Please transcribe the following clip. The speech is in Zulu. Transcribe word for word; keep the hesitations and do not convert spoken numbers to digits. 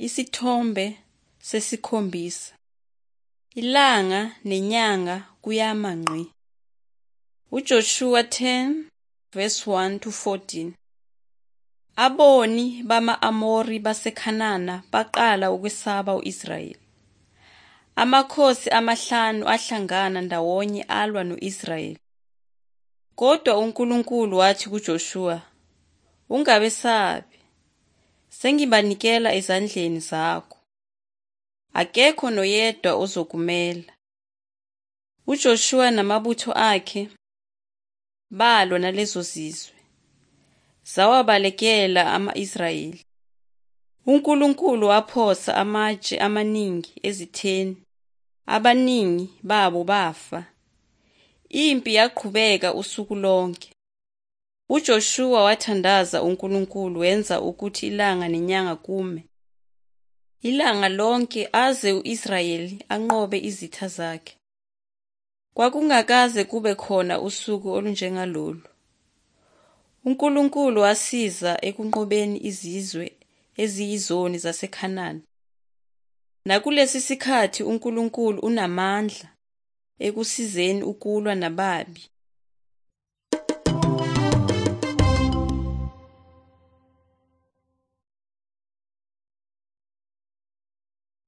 Isithombe sesikhombisa. Ilanga nenyanga kuyama ngqi. uJoshua ten verse one to fourteen. Aboni bama-Amori baseKhanana baqala ukwesaba u-Israyeli. Amakhosi amahlanu ahlangana ndawonye alwa no-Israyeli. Kodwa uNkulunkulu wathi kuJoshua, "Ungabesabi, sengibanikela ezandleni zakho. Akekho noyedwa ozokumela." uJoshua namabutho akhe balwa nalezo zizwe, zawabalekela ama-Israyeli. uNkulunkulu waphosa amatshe amaningi ezitheni, abaningi babo bafa. Impi yaqhubeka usuku lonke. uJoshua wathandaza uNkulunkulu wenza ukuthi ilanga nenyanga kume ilanga lonke aze u-Israyeli anqobe izitha zakhe. Kwakungakaze kube khona usuku olunjengalolu. uNkulunkulu wasiza ekunqobeni izizwe eziyizoni zaseKhanani. Nakulesi sikhathi uNkulunkulu unamandla ekusizeni ukulwa nababi